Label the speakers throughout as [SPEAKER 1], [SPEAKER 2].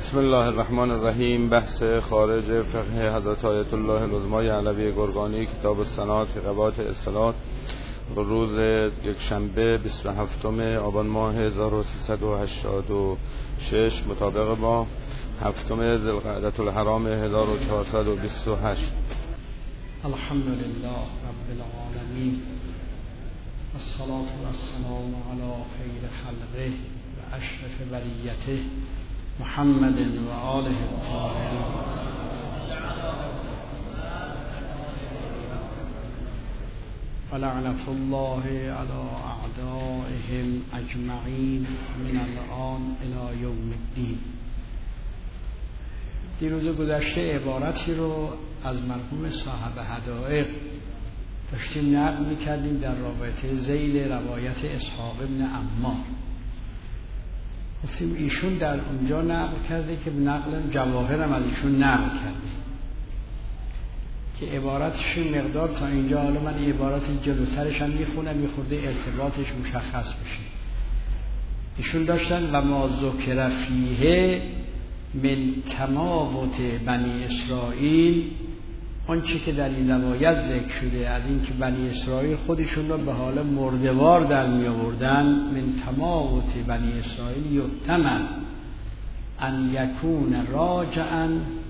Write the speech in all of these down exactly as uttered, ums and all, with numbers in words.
[SPEAKER 1] بسم الله الرحمن الرحیم. بحث خارج فقه حضرت آیت الله العظمی علوی گرگانی، کتاب السند فی قواعد الصلاة، روز یکشنبه بیست و هفتم آبان ماه هزار و سیصد و هشتاد و شش مطابق با هفتم ذوالقعدة الحرام هزار و چهارصد و بیست و هشت.
[SPEAKER 2] الحمد لله رب العالمین والصلاة والسلام علی خیر خلقه و اشرف بریته محمد و آله الطاهرین. ولعنة الله على اعدائهم اجمعین من الان الی یوم الدین. دیروز گذشته عبارتی رو از مرحوم صاحب حدائق داشتیم نقل میکردیم در رابطه ذیل روایت اسحاق ابن عمار. گفتیم ایشون در اونجا نقل کرده که نقل جواهر هم از ایشون نقل کرده که عبارتش مقدار تا اینجا، حالا من عبارت جلوترش هم میخونم میخورده ارتباطش مشخص بشه. ایشون داشتن و ما ذکر فیه من تماوت بنی اسرائیل، آنچه که در این روایت ذکر شده از این که بنی اسرائیل خودشون رو به حال مردوار در می آوردن. من تماوت بنی اسرائیل یحتمل ان یکون راجعا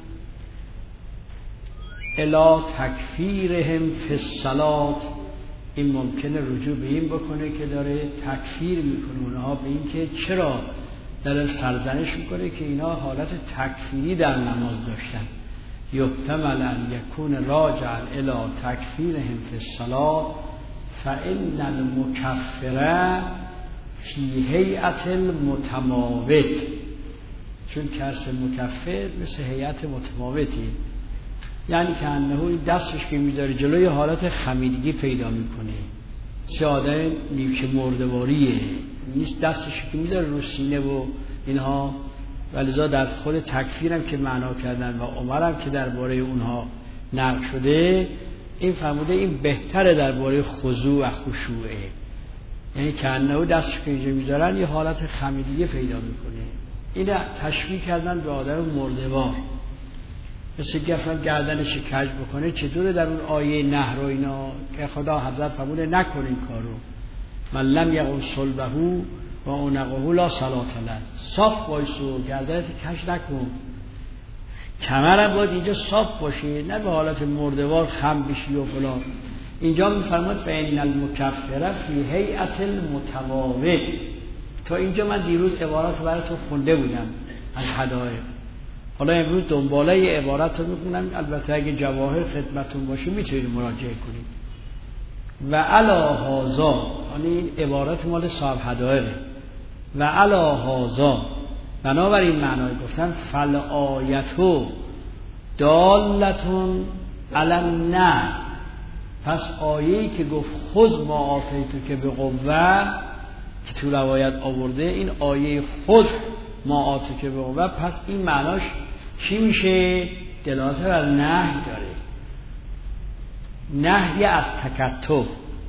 [SPEAKER 2] الی تکفیرهم فی الصلاة. این ممکنه رجوع به این بکنه که داره تکفیر میکنه اونها به این که چرا داره سرزنش میکنه که اینا حالت تکفیری در نماز داشتن. یحتمل ان یکون راجعا الی تکفیرهم فی الصلاة فإن المکفر فی هیئت المتماوت. چون کس مکفر مثل هیئت متماوتی، یعنی که انه دستش که میذاره جلوی حالت خمیدگی پیدا میکنه، ساده نیمچه مردواریه نیست، دستش که میذاره رو سینه و اینها. ولذا در خود تکفیرم که معنا کردن و عمرم که درباره اونها نقل شده، این فرموده این بهتره درباره خضوع و خشوعه، یعنی که انه دستش که اینجا میذارن یه حالت خمیدگی پیدا میکنه. این تشبیه کردن به آدم مردوار، مثل گفتن گردنش کج بکنه. چطوره در اون آیه نهر و اینا که خدا حضرت فرموده نکن این کارو، من لم یقم صلبه و اونقه لا صلاة له. صاف بایسو، گردنت کج نکن، کمرم باید اینجا صاف باشه، نه به حالت مردوار خم بشی و فلان. اینجا میفرماد بین المکفر فی هیئت المتماوت. تا اینجا من دیروز عبارات براتون خونده بودم از حدائق. حالا امروز دنباله عبارت رو میخونم، البته اگه جواهر خدمتون باشه میتونید مراجعه کنید. و علی هذا، یعنی این عبارت مال صاحب حدائقه. و علی هذا، بنابراین معنای گفتن فل آیتو دالتون علی نه. پس آیه‌ای که گفت خذ ما آتیتو که به قوه که تو روایت آورده، این آیه خذ ما آتیتو که به قوه، پس این معناش چی میشه؟ دلالت بر نهی داره، نهی از تکتف.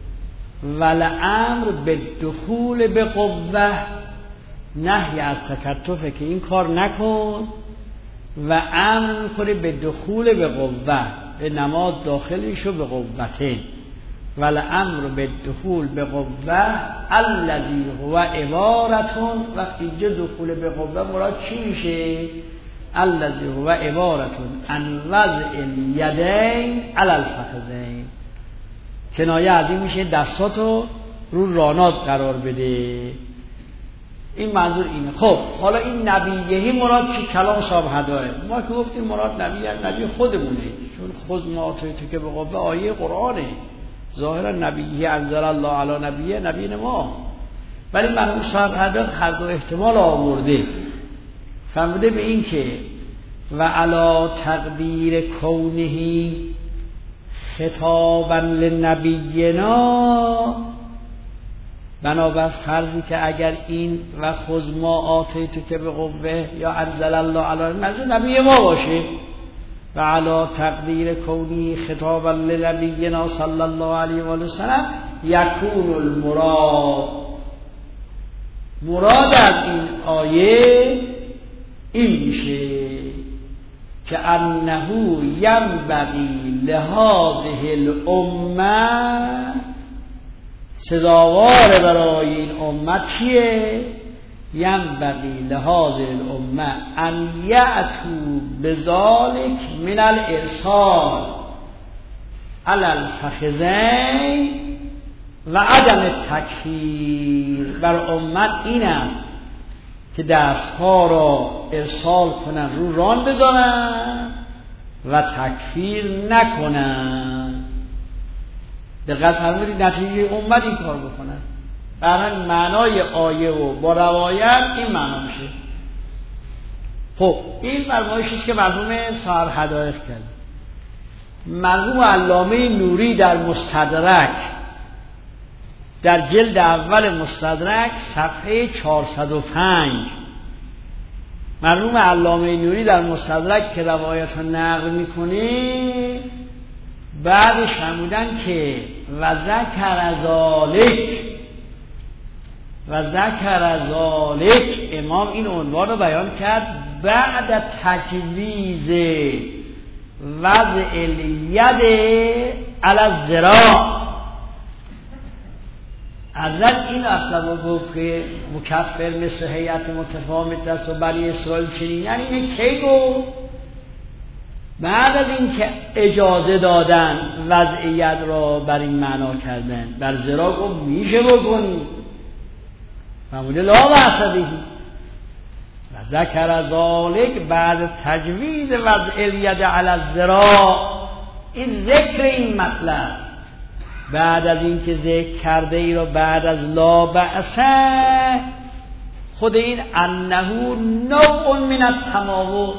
[SPEAKER 2] ولامر به دخول به قوه، نهی از تکتفه که این کار نکن، و امر میکنه به دخول به قوه، به نماز داخل شو به قوته. ولامر به دخول به قوه الذی هو عبارتون. وقتی اینجا دخول به قوه مراد چی میشه؟ الذی هو عبارتون عن وضع الیدین علی الفخذین. کنایه از این میشه دستاتو رو رانات قرار بده. این منظور اینه. خب حالا این نبیهی مراد چی؟ کلام صاحب حدائق. ما که گفتیم مراد نبی نبی خودمونه، چون خود ما آتیتو که به قوه آیه قرآنه، ظاهرا نبیهی انزل الله علی نبیه نبی ما، ولی مرحوم صاحب حدائق هر دو احتمال آورده. فرموده به این که و علی تقدیر کونه خطابا لنبینا، بنابر فرضی که اگر این و خذ ما آتیتو که به قوه یا انزل الله علی نبی نبی ما باشه، و علی تقدیر کونه خطابا لنبینا صلی الله علیه و آله و سلم یکون المراد. مراد از این آیه این میشه که انه ینبغی لهذه الامه، سزاوار برای این امت چیه؟ ینبغی لهذه الامه ان یأتوا بذلک من الارسال علی الفخذین و عدم تکفیر. بر امت اینم که دستها را ارسال کنن، رو ران بذارن و تکفیر نکنن. دقت فرمودید نتیجه امت این کار بکنن. برای معنای آیه و با روایت این معنا میشه. خب این فرمایشی است که مرحوم صاحب هدایق کرد. مرحوم علامه نوری در مستدرک، در جلد اول مستدرک صفحه چهارصد و پنج، مرحوم علامه نوری در مستدرک که روایت ها نقل میکنه، بعدش فرمودن که و ذکر ذالک و ذکر ذالک، امام این عنوان رو بیان کرد بعد تجویز وضع الید علی الذراع. حضرت این اصلا گفت که مکفر مثل هیئت متفاوت است و بنی اسرائیل چنین، یعنی این کی گفت؟ بعد از این که اجازه دادن وضع ید را بر این معنا کردن، بر ذراع گفت میشه بکنی، فرموده لا بأس به و ذکر ذالک بعد تجویز وضع الید علی الذراع. این ذکر این مطلب بعد از این که ذکر کرده ای را بعد از لا بأس، خود این انه نوع من التماوت،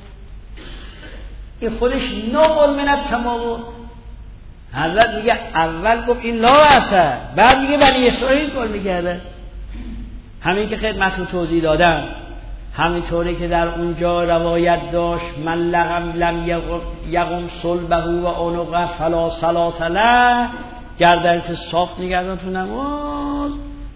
[SPEAKER 2] این خودش نوع من التماوت. حضرت میگه اول گفت این لا بأس، بعد میگه بنی اسرائیل کار میکردن. همین که خدمتتون توضیح دادم، همینطوری که در اونجا روایت داشت من لغم لم یقم صلبه و عنقه فلا صلاة له، گردنت صاف میگردن تو نماز.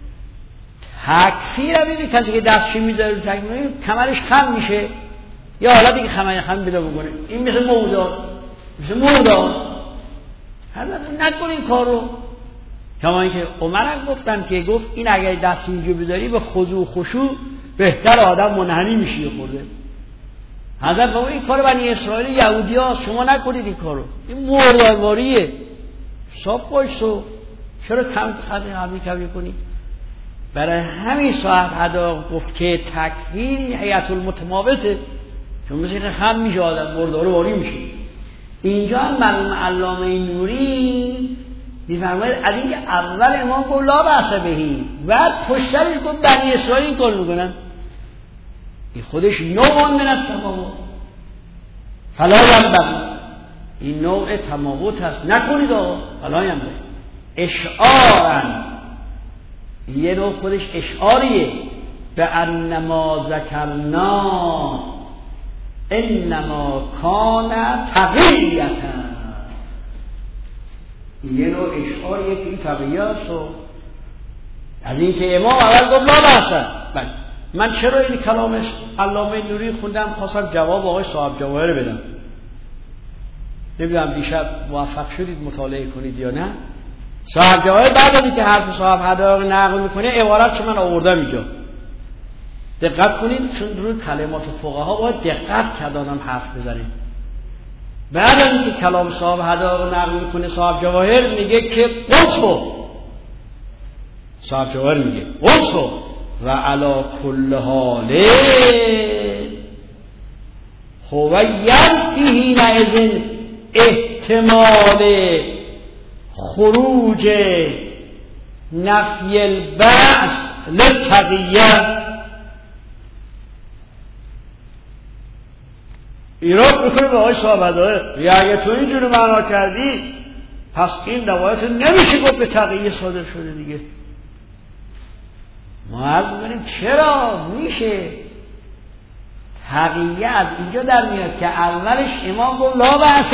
[SPEAKER 2] تکفیر هم میده کسی که دستشی میذاره رو تکفیر کمرش خم میشه، یا حالا دیگه خمر خم بیدا بکنه، این مثل موضوع مثل موضوع حضرت نکن این کار رو. کما اینکه عمر هم گفتن که گفت این اگر دست اینجا بذاری به خضوع خشوع بهتر آدم منحنی میشی خورده. حضرت با این کار بنی اسرائیل یهودی ها شما نکنید این کارو، این مردارواریه. صاف باش تو چرا کم خطی حملی کمی کنی؟ برای همین صاحب هدایق گفت که تکفیر هیئت المتماوته، چون مثل که خم میشه آدم مردارواری میشه. اینجا هم مرحوم علامه نوری میفرماید از اینکه اول امام گفت لا بأس بهی، بعد پشترش گفت بنی اسرائیل کار میکنن، این خودش نوع من التماوت فلا ینبغی، این نوع تماوت هست نکنید آقا، فلا ینبغی. اشعارا، یه نوع خودش اشعاریه، به انما ذکرنا انما کان تقییتا، یه نوع اشعاریه که این تقییه است. از این که امام اول گفت لا بأس. بله من چرا این کلامش علامه نوری خوندم خواستم جواب آقای صاحب جواهر بدم، نمیدونم دیشب موفق شدید مطالعه کنید یا نه. صاحب جواهر بعد از اینکه حرف صاحب هدایق نقل میکنه عبارت که من آوردم اینجا دقت کنید، چون روی کلمات فقها باید دقت کردانم حرف بزنیم. بعد از اینکه کلام صاحب هدایق نقل میکنه صاحب جواهر میگه که قطو، صاحب جواهر میگه قطو و علا کل حال هو ینفیه نئذن احتمال خروج نفی البعث للتقیه. ایراد میکنه به آقای صاحب هدایق، یا اگه تو اینجوری معنا کردی پس این روایت نمیشه گفت به تقیه صادر شده دیگه. ما عرض میکنیم چرا میشه تقیه از اینجا در میاد که اولش امام گفت لا بأس،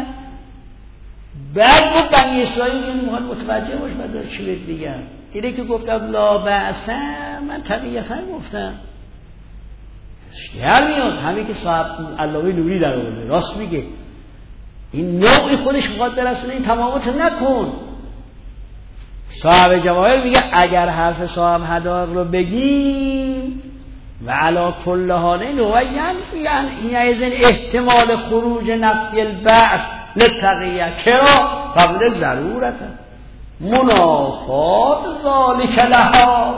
[SPEAKER 2] بعد گفت بنی اسرائیل این محال متوجه باش بدار چی بهت بگم، اینه که گفتم لا بأس من تقیه گفتم. در میاد. همین که صاحب علامه نوری در آورده راست میگه، این نوعی خودش میخواد برسونه، این تمامت نکن. صاحب جواهر میگه اگر حرف صاحب حدائق رو بگیم و علا کل حال نوعی یعنی این احتمال خروج نفی البعث للتقیه کرا قبل ضرورت منافات ذالک لها،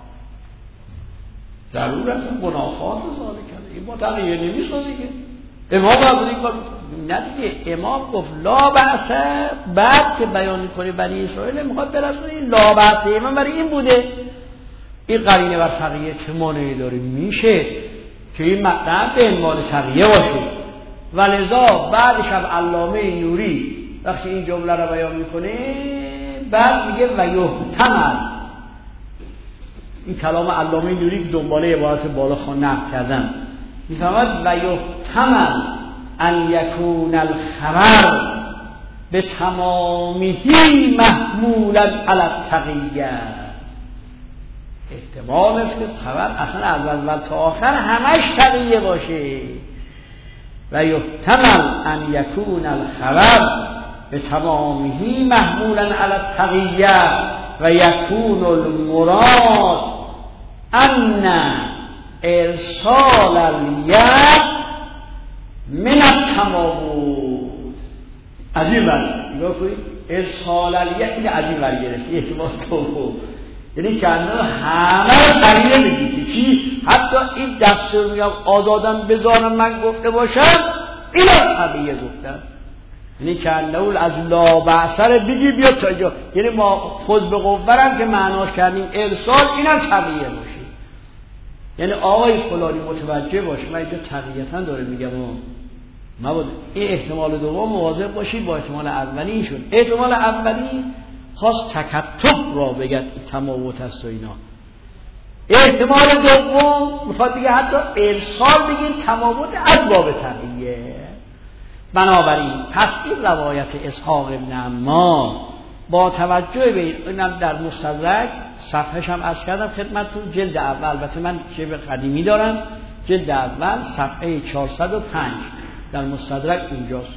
[SPEAKER 2] ضرورت منافات ذالک لها. این با تقیه نمیشه دیگه. امام قبولی کار نه دیگه. امام گفت لا بأس، بعد که بیان کنه بنی اسرائیل میخواد برسونه لا بأس امام برای این بوده. این قرینه بر تقیه چه مانعی داره؟ میشه که این مطلب به عنوان تقیه باشه. ولذا بعدش هم علامه نوری وقتی این جمله رو بیان میکنه بعد میگه و یحتمل، این کلام علامه نوری که دنباله عبارت بالا خوان نقل کردم، میفهمد و یحتمل ان یکون الخبر به تمامیه محمولا علی التقیه. احتمال است که خبر اصلا از اول تا آخر همش تقیه باشه. و یحتمل ان یکون الخبر به تمامیه محمولا علی التقیه و یکون المراد ان ارسال الید من التمامود. عجیب است. نگاه کنید ارسال الید این عجیب برگرفت احتمال تو، یعنی که همه رو تقیه میگی که چی؟ حتی این دستور میگم آزادم بذارم من گفته باشم اینا تقیه گفتم، یعنی که انهول از لا بعثر بگی بیا تا اینجا، یعنی ما فوز به قوورم که معناش کردیم ارسال اینا تقیه باشه. یعنی آقای فلانی متوجه باش من اینجا تقییتاً داره میگم مبادا این احتمال دوم مواظب باشید با احتمال اولی شد. احتمال اولی خواست تکتب را بگد تماوت است و اینا. احتمال دوم میخواد بگه حتی ارسال بگین تماوت از باب تقیه. بنابراین پس این روایت اسحاق ابن عمار با توجه به اینم در مستدرک صفحه‌ش هم عرض کردم خدمتتون، جلد اول، البته من شبه قدیمی دارم، جلد اول صفحه چهارصد و پنج در مستدرک اینجاست.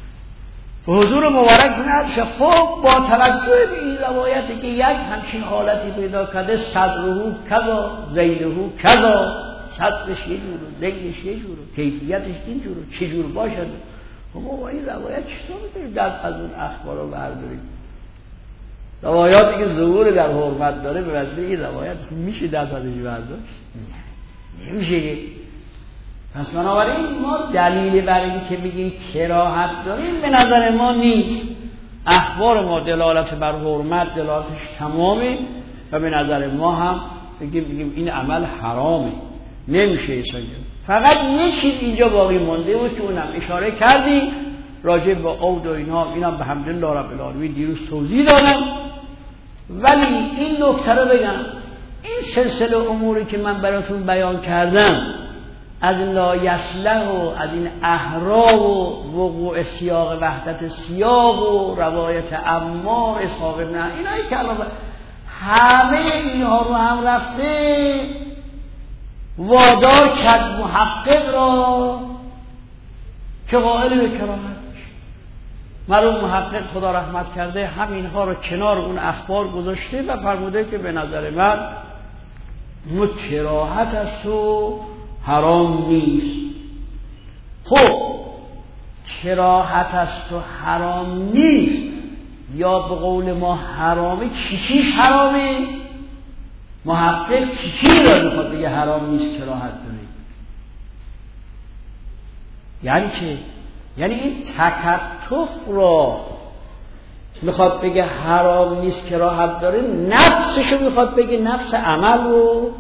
[SPEAKER 2] حضور مبارک نشه. خب با توجه به این روایتی که یک همچین حالتی پیدا کرده، صدره کذا زیره کذا، صدرش یه جور و زیرش یه جور و کیفیتش این جور و چه جور باشد، خب با این روایت چطور میتونید دست از اون اخبار رو بردارید؟ روایاتی که ظهور در حرمت داره به واسطه این روایت میشه دست ازش برداشت؟ نمیشه. پس بنابراین ما دلیل برای این که بگیم کراهت داریم به نظر ما نیست. اخبار ما دلالت بر حرمت دلالتش تمامه و به نظر ما هم بگیم بگیم این عمل حرامه، نمیشه ایسا. فقط یه چیز اینجا باقی مونده و که اونم اشاره کردی راجع به عود و اینا، اینم به حمدالله رب العالمین دیروز توضیح دادم. ولی این نکته رو بگم، این سلسله اموری که من براتون بیان کردم از لا یصلح و از این احرام و وقوع سیاق وحدت سیاق و روایت عمار اصحاب ابن اینایی که الان همه اینها رو هم رفته وادار کرد محقق را که قائل به کراهت بشه. مرحوم محقق خدا رحمت کرده همینها رو کنار اون اخبار گذاشته و فرموده که به نظر من کراهت است و حرام نیست. خب کراهت است و حرام نیست یا به قول ما حرامه، چی چیش حرامه؟ محقق چی چی را میخواد بگه حرام نیست کراهت داره؟ یعنی چه؟ یعنی این تکتف را میخواد بگه حرام نیست کراهت داره، نفسشو میخواد بگه، نفس عمل رو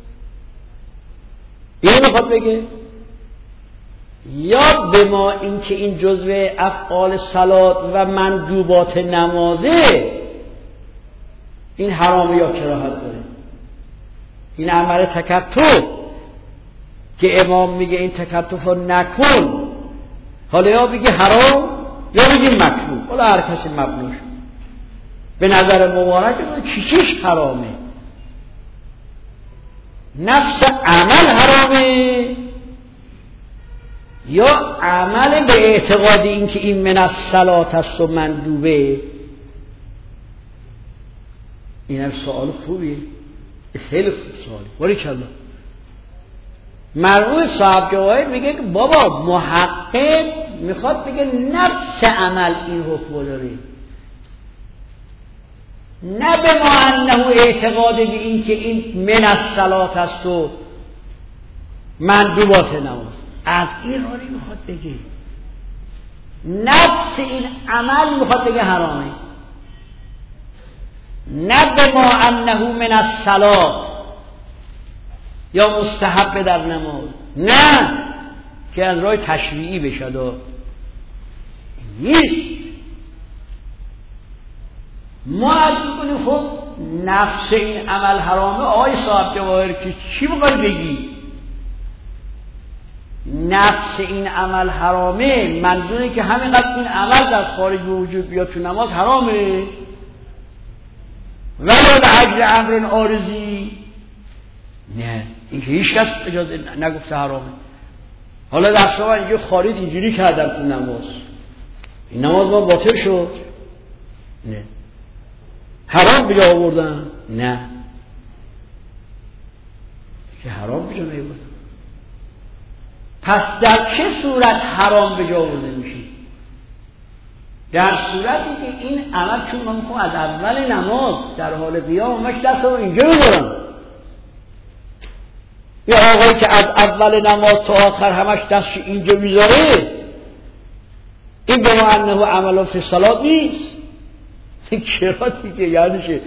[SPEAKER 2] این میخواد بگه، یا به ما این که این جزء افعال صلات و مندوبات نمازه این حرام یا کراهت داره؟ این عمل تکتف که امام میگه این تکتف رو نکن، حالا یا بگه حرام یا بگه مکروه، حالا هر کسی مبنوش. به نظر مبارک چی چیش حرامه؟ نفس عمل حرامه یا عمل به اعتقاد این که این من الصلات است و مندوبه؟ این هم سوال خوبیه، خیلی خوب سوالی. ولی کلا مرحوم صاحب جواهر میگه که بابا محقق میخواد بگه نفس عمل این حکم داره، نه به ما انه اعتقاد به این که این من الصلات است و مندوبات نماز. از این راری میخواد بگه نفس این عمل میخواد بگه حرامه، نه به ما انه من الصلات یا مستحب در نماز، نه که از راه تشریعی بشد و نیست. ما از میکنیم خب نفس این عمل حرامه. آقای صاحب جواهر که چی بخوای بگی نفس این عمل حرامه؟ منظوره که همینقدر این عمل در خارج وجود بیاد تو نماز حرامه، ولی به اجل امر عارضی نه، این که هیچ کس اجازه نگفته حرامه. حالا دستا من اینجا خارج اینجوری کردم تو نماز، این نماز ما باطل شد؟ نه. حرام بجا آوردن؟ نه، که حرام بجا نیاوردن. پس در چه صورت حرام به جا آورده میشه؟ در صورتی که این عمل، چون من میخوام از اول نماز در حال قیام همش دست رو اینجا بذارم، یا آقایی که از اول نماز تا آخر همش دست اینجا میذاره، این به ما انه عمل فی الصلاة نیست. این چرا دیگه؟ یعنیشه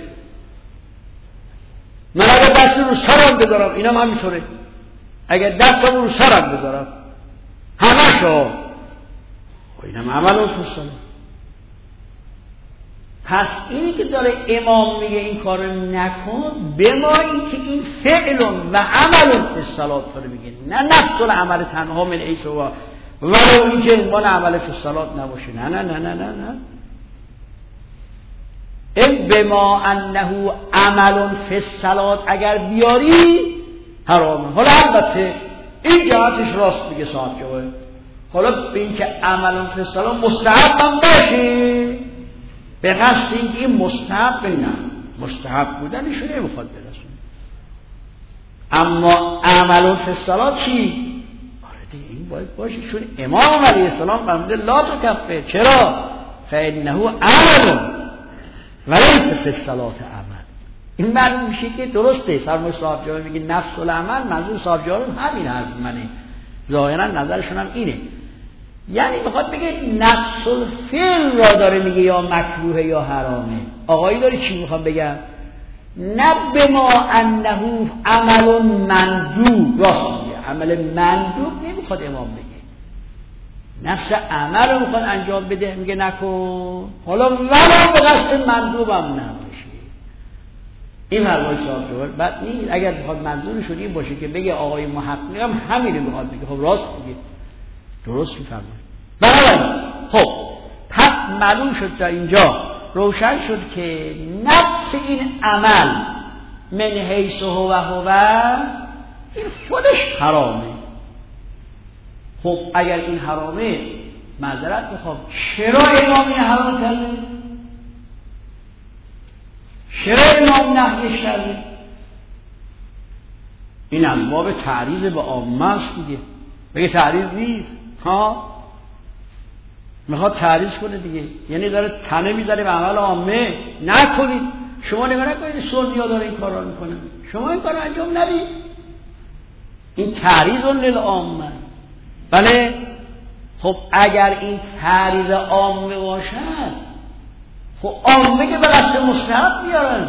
[SPEAKER 2] من اگر دست رو سرم بذارم اینم همینطوره، اگر دستم رو سرم بذارم همشو اینم عمل فی الصلاة. پس اینی که داره امام میگه این کارو نکن، به ما این که این فعل و عمل فی الصلاة داره میگه، نه نفس العمل تنها من ایسه و ولو این که عنوان عمل فی الصلاة نباشه. نه نه نه نه نه نه این به ما انه عمل فی الصلاة اگر بیاری حرامه. حالا البته این جهتش راست میگه صاحب جواهر، حالا به این که عمل فی الصلاة مستحب هم باشه، به قصد این این مستحب نه، مستحب بودنشو نمیخواد برسونه. اما عمل فی الصلاة چی؟ آره دیگه این باید باشه، چون امام علیه السلام فرموده لا تکفر. چرا؟ فانه عمل ولیس فی الصلاة عمل. این معلوم میشه که درسته. فرمای صاحب جواهر میگه نفس العمل، منظور صاحب جواهر همین حرف منه، ظاهرا نظرشون هم اینه، یعنی میخواد بگه نفس الفعل را داره میگه یا مکروه یا حرامه. آقایی داره چی میخوام بگم؟ نه به ما انه عمل مندوب، راست میگه عمل مندوب نمیخواد امام بگه، نفس عمل رو میخواد انجام بده، میگه نکن، حالا ولو به قصد مندوبم نباشه. این حرفای صاحب جواهر بد نیست. اگر بخواد منظورش این باشه که بگه آقای محقق هم همینه میخواد بگه، خب راست میگه، درست میفرمایید. بنابراین خب پس معلوم شد تا اینجا روشن شد که نفس این عمل من حیث هو و هو این خودش حرامه. خب اگر این حرامه، معذرت میخوام، چرا امام این حرام کرده؟ چرا امام نهیش کرده؟ این از باب تعریض به عامه است دیگه. بگه تعریض نیست، ها میخواد تعریض کنه دیگه، یعنی داره تنه میذاره به عمل عامه. نکنید، شما نگاه نکنید سنی‌ها داره این کارا میکنه، شما این کارو انجام ندید. این تعریض للعامه. بله خب اگر این تعریض عامه باشد، خب عامه که به قصد مستحب میارن،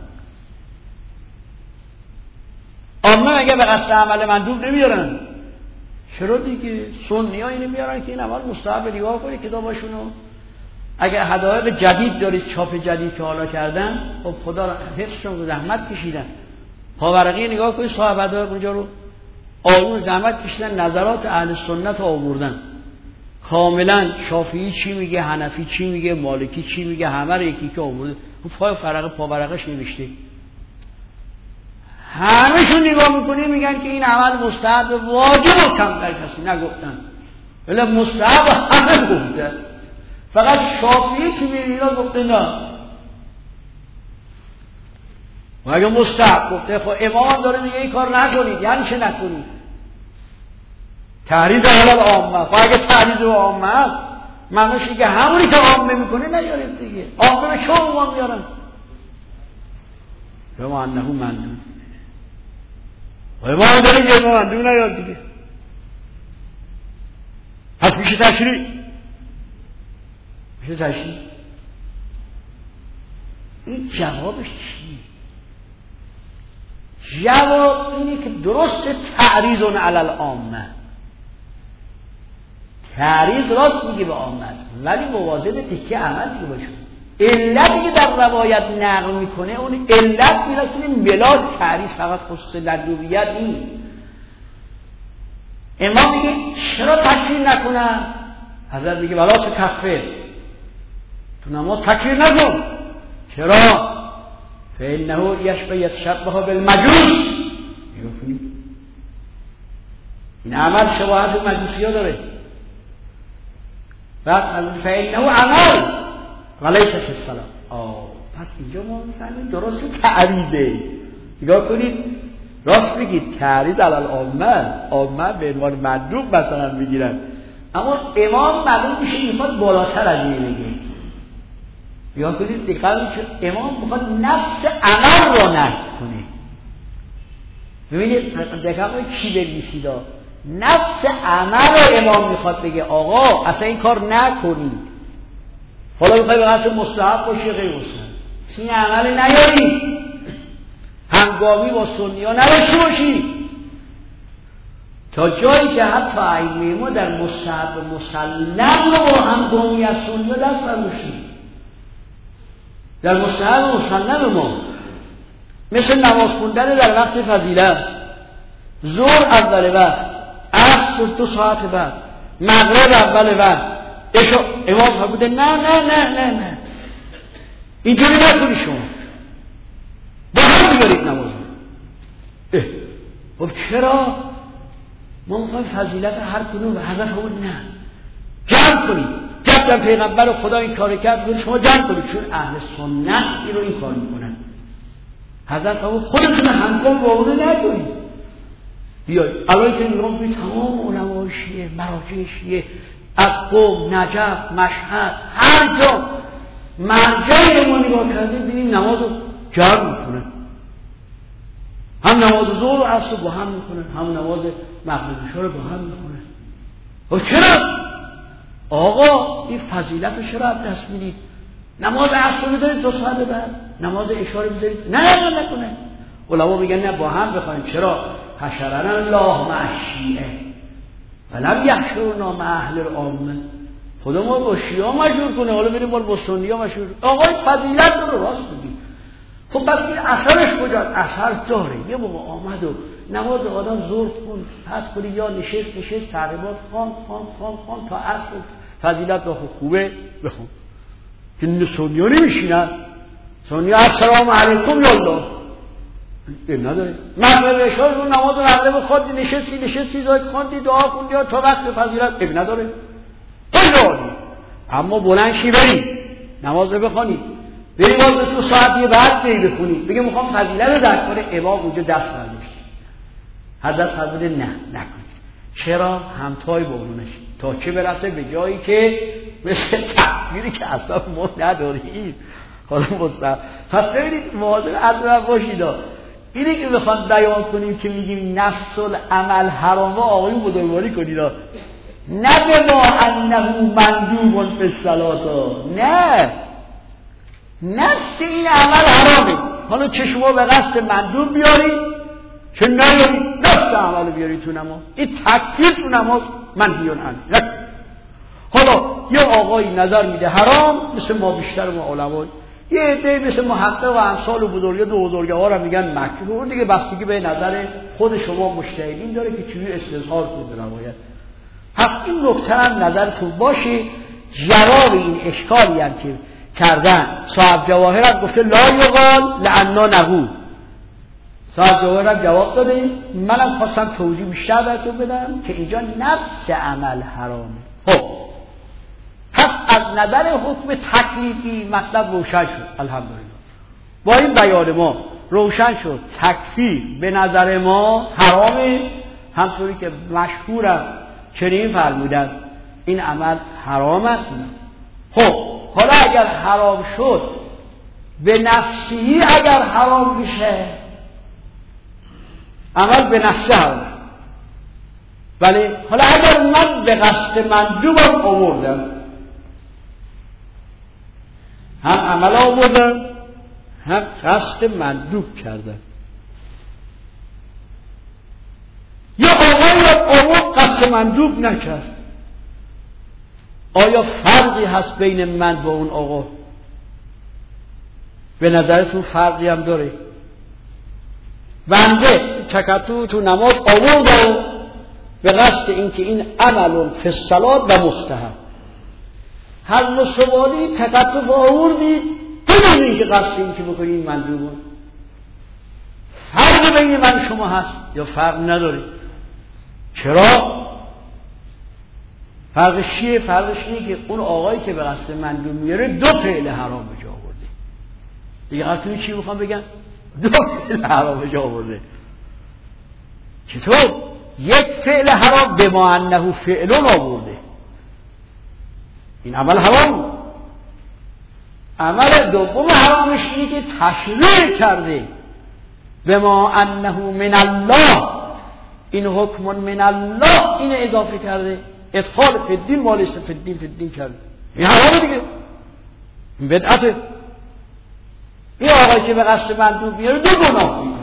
[SPEAKER 2] عامه مگه به قصد عمل مندوب نمیارن؟ چرا دیگه؟ سنی ها اینو میارن که این عمل مستحب، نگاه کنید کتاباشونو. اگر حدایق جدید دارید، چاپ جدید که حالا کردن، خب خدا حفظشون زحمت کشیدن، پاورقی نگاه کنید صاحب حدایق اونجا رو آیون زحمت کشیدن، نظرات اهل سنت آوردن کاملا، شافعی چی میگه، حنفی چی میگه، مالکی چی میگه، همه رو یکی که آورده. اون پای فرقه پاورقش نوشته، همه‌شون نگاه میکنی میگن که این عمل مستحب واجب و کمتر کسی نگفتن، ولی مستحب همه گفتن. فقط شافعی که میری اینا گفته نه. و اگه مستحب گفته خب امام داره میگه این کار نکنید، یعنی چه نکنید؟ تحریض علی العامه. خب اگه تحریض و عامه معنیش اینه که همونی که عامه میکنه نیارید دیگه. عامه به چه عنوان میارن؟ به معنیه مندوب. و امام داره میگه مندوب نیار دیگه. پس میشه تشریع. میشه تشریع. این جوابش چیه؟ جواب اینه که درست تعریض علی العامه، تعریض راست میگه به عامه است، ولی مواظب تکیه عمل دیگه باشه. علتی که در روایت نقل میکنه اون علت میرسونه ملال تعریض فقط خصوص لدویت نیست. امام میگه چرا تکفیر نکنم؟ حضرت میگه ولا تکفر، تو نماز تکفیر نکن. چرا؟ فإنه یشبه یتشبه بالمجوس. این عمل شباهت مجوسی ها داره. بعد فإنه عمل ولیس فی الصلاة. آه پس اینجا ما میفهمیم درست تعریضه. نگاه کنید راست بگید تعریض علی العامه، عامه به عنوان مندوب مثلا میگیرن، اما امام معلوم میشه میخواد بالاتر از این بگه. یا کنید دقیقا که امام میخواد نفس عمل را نقد کنه. ببینید دقیقا چی بنویسید، نفس عمل را امام میخواد بگه آقا اصلا این کار نکنید. حالا میخوای به قصد مستحب باشی غیر مستحب، این عمل نیاری، همگامی با سنی ها نداشته باشی، تا جایی که حتی ائمه ما در مستحب مسلم رو با همگامی از سنی ها دست برداشتیم. در مستحب مسلم ما مثل نماز خوندن در وقت فضیلت، ظهر اول وقت، عصر دو ساعت بعد، مغرب اول وقت، عشاء. امام فرموده نه نه نه نه نه اینجوری نکنی، شما با هم بیارید نماز. اه خب چرا؟ ما میخوایم فضیلت هر کدوم به حضرت فرمود نه جمع کنید. جمع پیغمبر و خدا این کار کرد، شما جمع کنید، چون اهل سنت این رو این کار میکنن. حضرت فرمود خودتون همگام با اون نکنید. بیاید الان که نگاه کنید تمام علمای شیعه، مراجع شیعه از قم، نجف، مشهد، هر جا مرجع ما نگاه کردیم ببینیم نماز رو جمع میکنن. هم نماز ظهر و عصر رو با هم میکنن، هم نماز مغرب عشا رو با هم میکنن. و چرا؟ آقا این فضیلت رو چرا از دست میدید؟ نماز عصر رو بذارید دو ساعت بعد، نماز عشا رو بذارید نه نه نه نکنه. علما میگن نه با هم بخوایم. چرا؟ حشرنا الله مع الشیعه ولم یحشرنا مع اهل العامه. خدا ما با شیعه مشهور کنه، حالا بریم ما با سنی ها مشهور. آقا فضیلت رو راست میگی. خب پس این اثرش کجاست؟ اثر داره. یه موقع آمد و نماز آدم ظهر خون پس کنی یا نشست نشست تقریبات خان خان خان خان تا عصر فضیلت بخون خوبه بخون. که سنی ها نمیشینن، سنی ها السلام علیکم یا الله این نداره. مغرب عشا رو نماز مغرب خواندی نشستی نشستی زاید خواندی دعا خوندی تا وقت فضیلت اب نداره. خیلی اما بلند شی بریم نماز رو بخونی، بریم باز دو ساعتی بعد بری بخونی، بگه میخوام فضیلت رو درک کنه، امام اونجا دست برداشت. حضرت فرموده نه نکنید. چرا؟ همتای با اون نشید تا چه برسه به جایی که مثل تکفیری که اصلا ما نداریم. حالا مستقیم پس ببینید مواظب اصلا باشید. اینی که بخواد بیان کنیم که میگیم نفس العمل حرامه، آقایون بزرگواری کنید نه به ما انه مندوب فی الصلاة، نه نفس این عمل حرامه. حالا چه شما به قصد مندوب بیارید چه نیارید نفس عمل بیارید تو نماز، این تکفیر تو نماز منهی عنه. حالا یه آقایی نظر میده حرام، مثل ما بیشتر ما علما، یه عده مثل محقق و امثال و بزرگان و بزرگوار هم میگن مکروه دیگه، بستگی به نظر خود شما مجتهدین داره که چجوری استظهار کنید روایت. پس این نکته هم نظرتون باشه. جواب این اشکالی هم که کردن صاحب جواهر هم گفته لا یقال لعنا نقول، ساعت جوهرم جواب داده. منم خواستم توضیح بیشتر براتون بدم که اینجا نفس عمل حرامه. خب پس از نظر حکم تکلیفی مطلب روشن شد. الحمدلله با این بیان ما روشن شد تکفیر به نظر ما حرامه، همطوری که مشهورم چنین فرمودن این عمل حرام است. خب حالا اگر حرام شد به نفسی، اگر حرام بشه عمل به نفسه حرام شد. ولی حالا اگر من به قصد مندوبم آوردم، هم عمل آوردم هم قصد مندوب کردم، یا آقای آورد قصد مندوب نکرد، آیا فرقی هست بین من و اون آقا؟ به نظرتون فرقی هم داره؟ بنده تکتو تو نماز آورد و به قصد اینکه این عمل فی الصلاة و مستحب، هر مسوالی تکتو آوردید بدون اینکه قصد اینکه بکنید مندوب. فرق بین من شما هست یا فرق نداره؟ چرا؟ فرقش چیه؟ فرقش اینه که اون آقایی که به قصد مندوب میاره دو فعل حرام به جا آورده. دیگه حتمی چی میخوام بگم؟ دو فعل حرام به جا آورده. چطور؟ یک فعل حرام به ما انه فعلون آورده، این عمل حرام. عمل دوم حرامش اینه که تشریع کرده به ما انه من الله، این حکم من الله، این اضافه کرده، ادخال فی الدین والیس فی الدین فی الدین کرده. این حرامه دیگه، این بدعته. این آقایی که به قصد مندوب میاره دو گناه میکنه،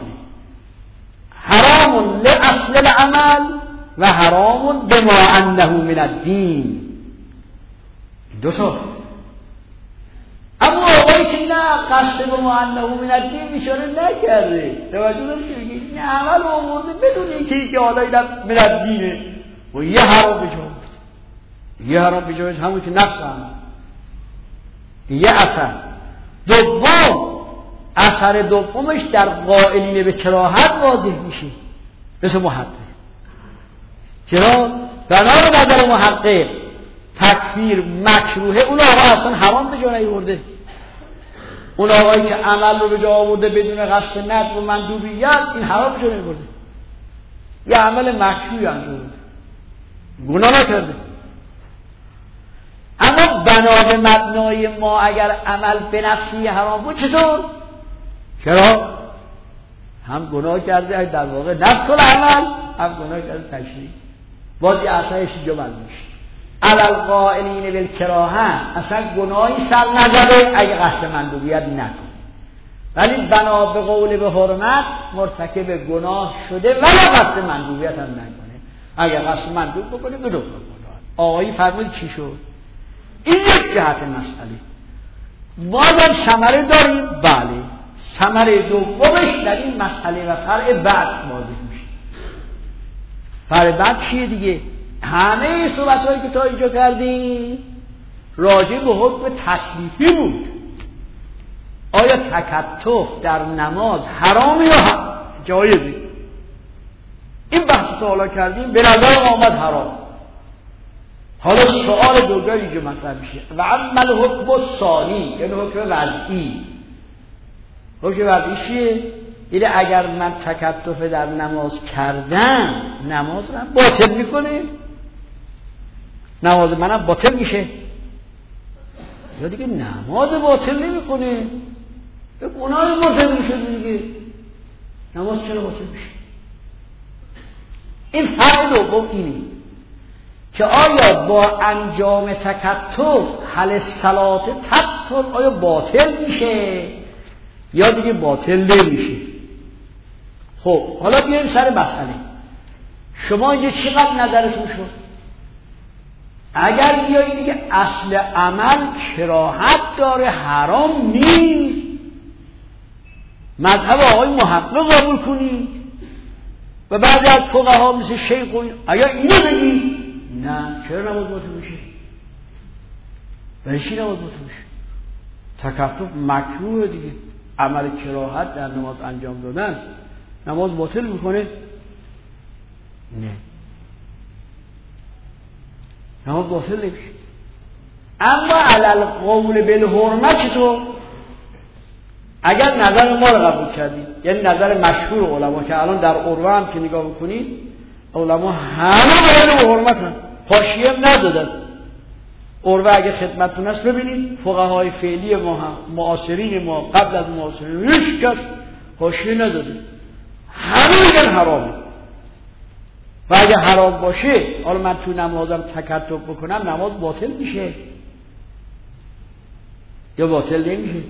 [SPEAKER 2] حرام لاصل العمل و حرام بما انه من الدین. دو تا. اما آقایی که نه قصد بما انه من الدین بیچاره نکرده، توجه داشته بگید این عمل آورده بدون اینکه اینکه حالا این من الدینه و یه حرام به جا آورد، یه حرام به جا آورد، همون که نفس عمل، یه اثر. دوم اثر دومش در قائلین به کراهت واضح میشه، مثل محقق. چرا؟ بنابر نظر محقق تکفیر مکروهه، اون آقا اصلا حرام به جا نیاورده. اون آقایی که عمل رو به جا آورده بدون قصد ندب و مندوبیت، این حرام به جا نیاورده، یه عمل مکروهی انجام داده، گناه نکرده. اما بنا به مبنای ما اگر عمل به نفسی حرام بود چطور؟ چرا؟ هم گناه کرده در واقع نفس العمل، هم گناه کرده تشریع. باز یه اثرش اینجا معلوم میشه. علل قائلین بالکراهه، اصلا گناهی سر نزده اگه قصد مندوبیت نکنه، ولی بنا به قول به حرمت مرتکب گناه شده ولی قصد مندوبیت هم نکنه. اگه قصد مندوب بکنه گناه کنه. آقایی فرمود چی شد؟ این یک جهت مسئله. بازم ثمره داریم؟ بله. ثمره دومش در این مسئله و فرع بعد واضح میشه. فرع بعد چیه دیگه؟ همه صحبت‌هایی که تا اینجا کردیم راجع به حکم تکلیفی بود. آیا تکتف در نماز حرامه یا جایزه؟ این بحث رو حالا کردیم، به نظر آمد حرام. حالا سوال دوگر اینجا مطرح میشه و عمل حکم ثانی، یعنی حکم وضعی. حکم وضعی چیه؟ یعنی اگر من تکتف در نماز کردم نماز رو باطل میکنه، نماز منم باطل میشه، یا دیگه نماز باطل نمیکنه، به گناه باطل میشه دیگه، نماز چرا باطل میشه؟ این فرق دوم اینه که آیا با انجام تکتف حل صلات تبطل آیا باطل میشه یا دیگه باطل نمیشه. خب حالا بیایم سر مسئله. شما اینجا چقدر نظرتون شد؟ اگر بیایید دیگه اصل عمل کراهت داره، حرام نیست، مذهب آقای محقق قبول کنی و بعضی از فقها مثل شیخ و اگر اینو بگی نه، چرا نماز باطل میشه؟ برای چی نماز باطل میشه؟ تکتف مکروه دیگه، عمل کراهت در نماز انجام دادن نماز باطل میکنه؟ نه، نماز باطل نمیشه. اما علل قول بالحرمت چطور؟ اگر نظر ما رو قبول کردید، یعنی نظر مشهور علما که الان در عروه هم که نگاه بکنید علما همه قائل به حرمت هم، حاشیه هم ندادن. عروه اگه خدمتتون هست ببینید فقهای فعلی ما هم معاصرین ما قبل از معاصرین هیچ کس حاشیه نداده، همه میگن حرامه. و اگه حرام باشه حالا من تو نمازم تکتب بکنم نماز باطل میشه یا باطل نمیشه؟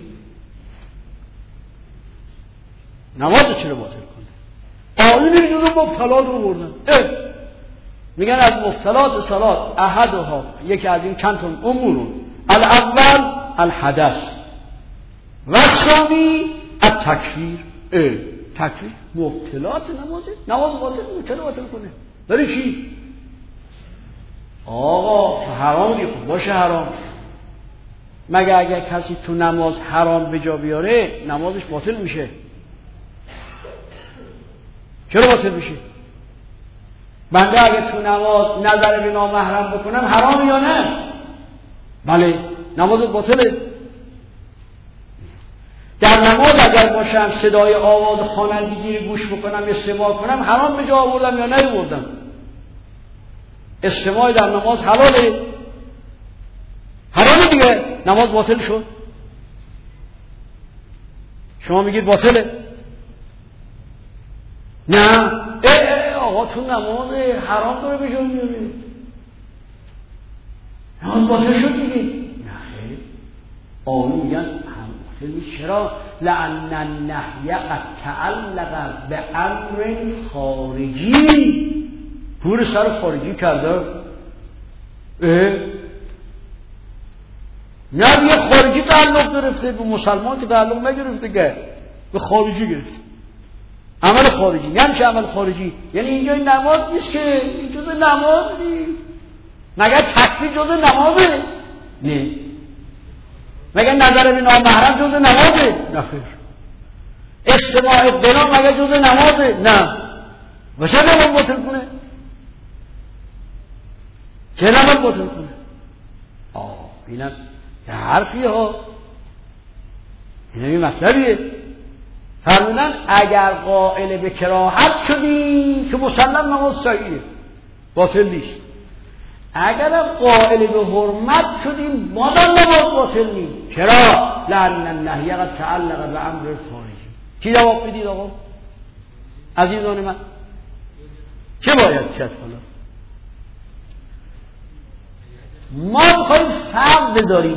[SPEAKER 2] نماز چرا باطل کنه؟ آیین این جزو مبتلات رو بردن. میگن از مبتلات صلات احدها، یکی از این چند تا امور، الاول الحدث و ثانی التکفیر. تکفیر مبتلات نمازه، نماز باطل چرا باطل کنه؟ داری چی؟ آقا حرام دیگه باشه حرام. مگه اگر کسی تو نماز حرام به جا بیاره نمازش باطل میشه؟ چرا باطل میشه؟ بنده اگه تو نماز نظر به نامحرم بکنم حرام یا نه؟ بله، نماز باطله. در نماز اگر باشم صدای آواز خوانندگی رو گوش بکنم استماع کنم حرام به جا آوردم یا نیاوردم؟ استماع در نماز حلاله، حرامه دیگه، نماز باطل شد. شما میگید باطله؟ نه، اه اه آقا تو نماز حرام داره به جا میاره، نماز باطل شد دیگه. نه خیلی آقا میگن چرا؟ لأن النهی قد تعلق به امر خارجی، پور سر خارجی کرده. نه یه خارجی تعلق گرفته، به مسلمان که تعلق نگرفته، که به خارجی گرفته، عمل خارجی. یعنی چه عمل خارجی؟ یعنی اینجا این نماز نیست که، این جزء نماز نیست. مگر تکبیر جزء نمازه؟ نه. مگر نظر به نامحرم جزء نمازه؟ نه خیر. استماع بنا مگر جزء نمازه؟ نه. و چه نماز باطل کنه؟ چه نماز باطل کنه؟ آه اینم یه حرفیه ها، اینم یه مطلبیه. فرمودن اگر قائل به کراهت شدیم که مسلم نماز صحیحه، باطل نیست. اگرم قائل به حرمت شدیم بازم نماز باطل نیست. چرا؟ لأن النهی قد تعلق به امر خارجی. کی جواب بدید آقا؟ عزیزان من چه باید کرد؟ حالا ما میخواییم فرق بذاریم،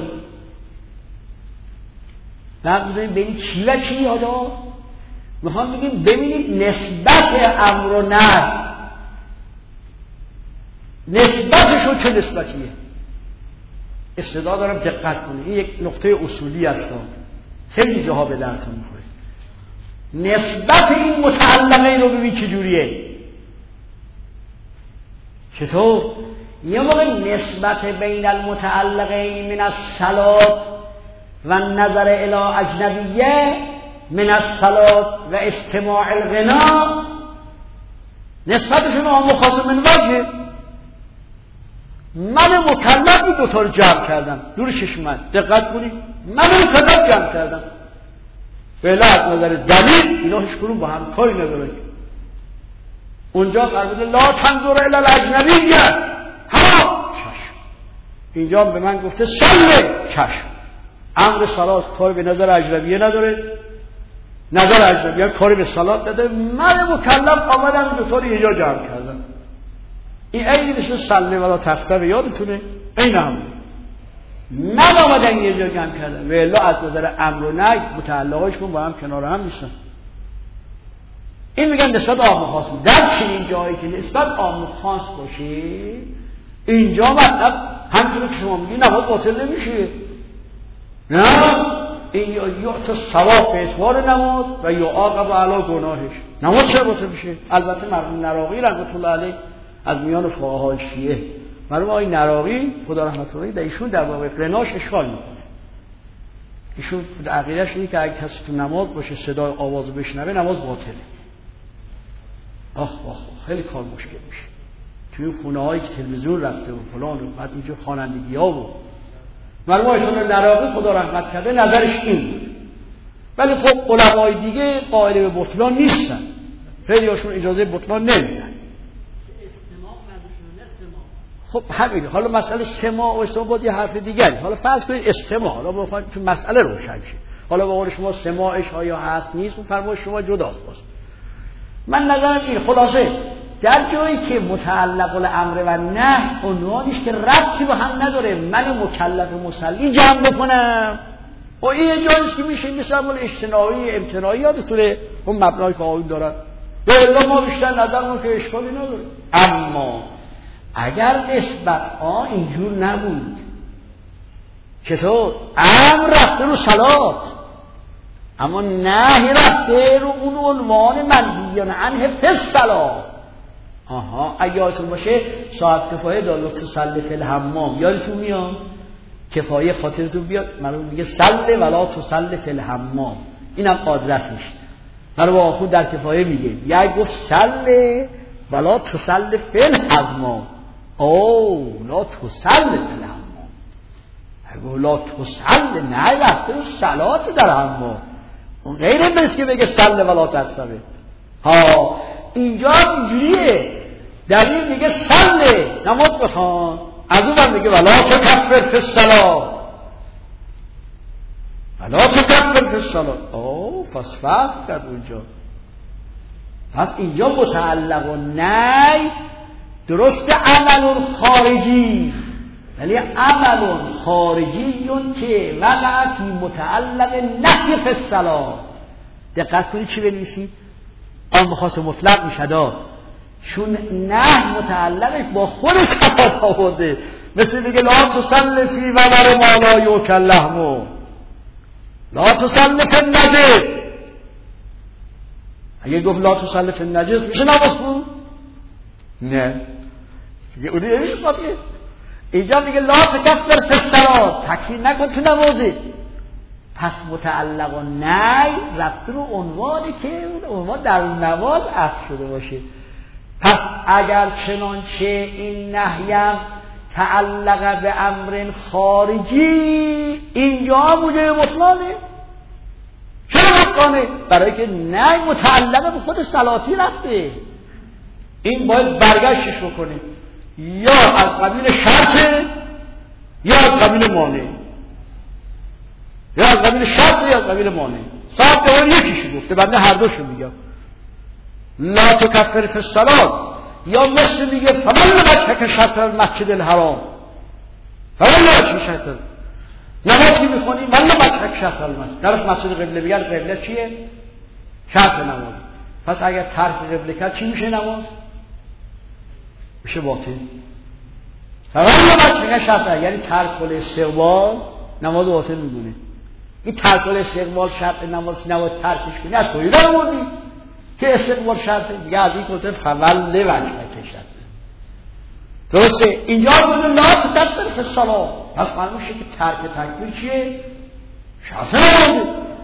[SPEAKER 2] فرق بذاریم بین چی و چی. حالا میخوام بگیم ببینید نسبت امر و نهی، نسبتشون چه نسبتیه. استعداد دارم دقت کنه، این یک نقطه اصولی است، خیلی جاها به درتون میخوره. نسبت این متعلقین رو ببین چجوریه. چطور؟ یه موقع نسبت بین المتعلقین من الصلاة و نظر الی اجنبیه من الصلاة و استماع الغنا، نسبتشون هم مخاصم من وجه. من مکلف این دوتا رو جمع کردم دور چشم من، دقت کنید، من مکلف جمع کردم. فعلا از نظر دلیل اینا هیچ کنون با هم کاری نداره. اونجا فرموده لا تنظر الی الاجنبیه، ها چشم. اینجا به من گفته صله، چشم. امر صلات کاری به نظر اجنبیه نداره، نظر اجنبیه کاری به صلات نداره. من مکلف آمدم این دوتا رو یه جا جمع کردم. این عینی مثل سله ولا تفتر، یادتونه؟ این هم من آمدن یه جا جمع کردم. و الا از نظر امر و نهی متعلقاش کن با هم کنار هم نیستن. این میگن نسبت عام و خاص. در چنین جایی که نسبت عام و خاص باشه اینجا مطلب همچنین که شما میگی نماز باطل نمیشه. نه، این یا تا ثواب به اعتبار نماز و یا عاقب علی گناهش. نماز چرا باطل میشه؟ البته مرحوم نراقی رحمت الله علیه از میان فقهای شیعه، مرحوم آقای نراقی خدا رحمت الله علیه، ایشون در باب غناش اشکال میکنه. ایشون عقیده‌اش اینه که اگه کسی تو نماز باشه صدای آواز بشنوه نماز باطله. آخ آخ خیلی کار مشکل میشه. توی خونه‌هایی که تلویزیون رفته و فلان و بعد اینجا خوانندگی‌ها و مرحوم آیت نراقی خدا رحمت کرده نظرش این بود. ولی خب علمای دیگه قائل به بطلان نیستن. خیلی هاشون اجازه بطلان نمیدن. خب همین. حالا مسئله سماع و استماع باید یه حرف دیگری. حالا فرض کنید استماع، حالا بخواید که مسئله روشن شه. حالا به قول شما سماعش آیا هست نیست، اون فرمایش شما جداست. باز من نظرم این خلاصه در جایی که متعلق الامر و نهی عنوانش که ربطی به هم نداره، من مکلف مصلی جمع بکنم و این جاییست که میشه مثل مال اجتناعی امتناعی یادتونه اون مبنای که آقایون دارن. به الا ما بیشتر نظرمون که اشکالی نداره. اما اگر نسبت ها اینجور نبود، چطور؟ امر رفته رو صلات اما نهی رفته رو اون عنوان منهی عنه فی الصلات. آها اگه یادتون باشه صاحب کفایه داره تصلی فی الحمام، یادتون میاد کفایه خاطرتون بیاد مرحوم میگه صلی ولا تصلی فی الحمام، اینم قدرتش. مرحوم آخوند در کفایه میگه یا گفت صلی ولا تصلی فی الحمام، او لا تصلی فی الحمام، اگه لا تصلی نه رفته رو صلات در حمام، اون غیر مثل که بگه صلی ولا تصلی. ها اینجا اینجوریه، در این میگه صلی نماز بخوان، از اون بر میگه ولا تکفر فی الصلات، ولا تکفر فی الصلات. اوه پس فرق کرد اونجا. پس اینجا متعلق و نهی درست عمل خارجی، ولی عمل خارجی که وقع فی متعلق نهی فی الصلات. دقت کنید چی بنویسید؟ آن بخواست مطلق میشه داد، چون نه متعلقش با خود صفات آورده، مثل بگه لا تصلی فی وبر ما لا یوکل لحمه، لا تصلی فی النجس. اگه گفت لا تصلی فی النجس میشه نماز بود؟ نه دیگه اونی نمیشه باقیه. اینجا میگه لا تکفر فی الصلات، تکفیر نکن تو نمازی. پس متعلق و نهی رفت رو عنوانی که عنوان در نماز عطف شده باشه. پس اگر چنانچه این نهیم تعلق به امر خارجی، اینجا هم موجب بطلانه. چرا بطلانه؟ برای که نهی متعلق به خود صلاتی رفته، این باید برگشتش بکنه، یا از قبیل شرطه یا از قبیل مانع، یا از قبیل شرط یا از قبیل مانع. صاحب جوان یکیشو گفته، بنده هر دوشو میگم. لا تکفر فی الصلات، یا مثل میگه فمن وجهک شطر المسجد الحرام، فمن وجهک شطر نمازی میخونی من وجهک شطر المسجد، طرف مسجد قبله بگن قبله چیه؟ شرط نماز. پس اگر ترک قبله کرد چی میشه نماز؟ میشه باطل. فمن وجهک شطر یعنی ترک الاستقبال نماز باطل میدونه. این ترک الاستقبال شرط نماز نباید ترکش کنی، از توی رو بردی که استقبال شرطه دیگه، از این کتب فول وجهک شرطه. درسته؟ اینجا بوده لا تکفر فی الصلات، پس معلوم شد که ترک تکبیر چیه؟ شرط نمازه،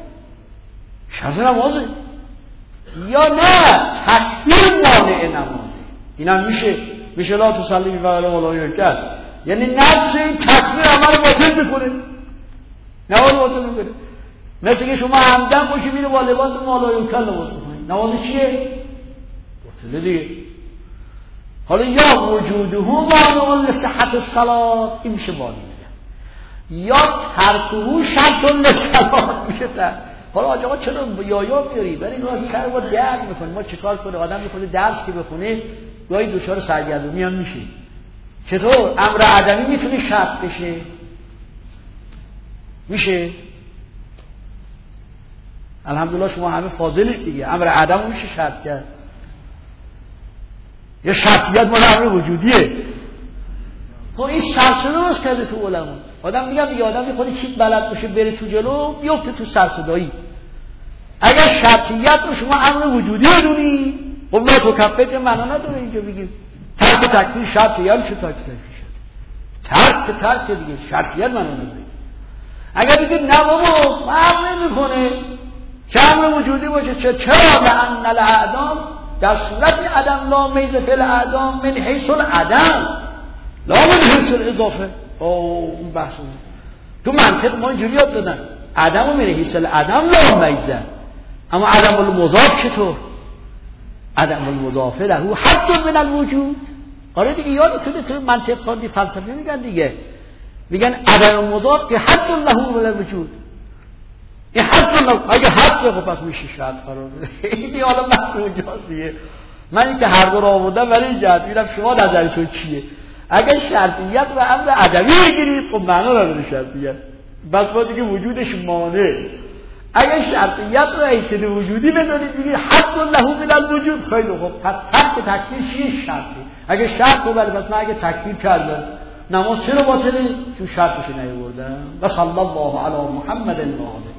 [SPEAKER 2] شرط نمازه. یا نه تکبیر مانع نمازه، این هم میشه میشه لا تصلی فی وبر ما لا یوکل لحمه، یعنی نفس این تکبیر عمل باطل میکنه، نماز باطل میکنه. مثل که شما همدم باشی میره با لباس ما لا یوکل نماز بکنی، نماز چیه؟ باطله دیگه. حالا یا وجوده مانع لصحت الصلات، این میشه باطل، یا ترکه شرط للصلات میشه تر. حالا آقا چرا یا یا میاری؟ برای اینکه سر ما درد میکنه، ما چیکار کنه؟ آدم میکنه درس که بخونه گاهی دچار سرگردونی هم میشه. چطور امر عدمی میتونه شرط بشه؟ میشه؟ الحمدلله شما همه فاضلید دیگه، امر عدم میشه شرط کرد. یا شرطیت مال امر وجودیه. تو این سرصدا روز کرده تو علما. آدم میگم دیگه آدم که خودی چیت بلد باشه بره تو جلو بیفته تو سرصدایی. اگر شرطیت رو شما امر وجودی بدونی، خب ما تو کفه معنا نداره اینجا بگیم ترک تکفیر شرط یا میشه ترک تکفیر شرط. ترک ترک دیگه شرطیت معنا نداره. اگر بگید نه بابا فرق نمیکنه که امر وجودی باشه، چه چرا لأن الاعدام در صورت عدم لا میز فی الاعدام من حیث العدم لا من حیث الاضافه. اوه اون بحث تو منطق ما اینجوری یاد دادن عدم و من حیث العدم لا میزه، اما عدم المضاف چطور؟ عدم المضاف له حد من الوجود. آره دیگه یادتونه تو منطق خواندی فلسفه میگن دیگه، میگن عدم المضاف که حد له من الوجود. این حد له اگه حد خب پس میشه شرط قرار بده. این حالا بحث اونجاست دیگه. من این که هر دو رو آوردم ولی جهت میرم شما نظرتون چیه؟ اگه شرطیت و امر عدمی بگیرید خب معنا نداره شرطیت، بس با دیگه وجودش مانع. اگه شرطیت رو حیثیت وجودی بذارید بگید حد له من الوجود، خیلی خوب پس ترک تکفیر چیه؟ شرطی. اگه شرط رو بله پس من اگه تکفیر کردم نماز چرا باطله؟ چون شرطش نیاوردم. و صلی الله علی محمد و آله.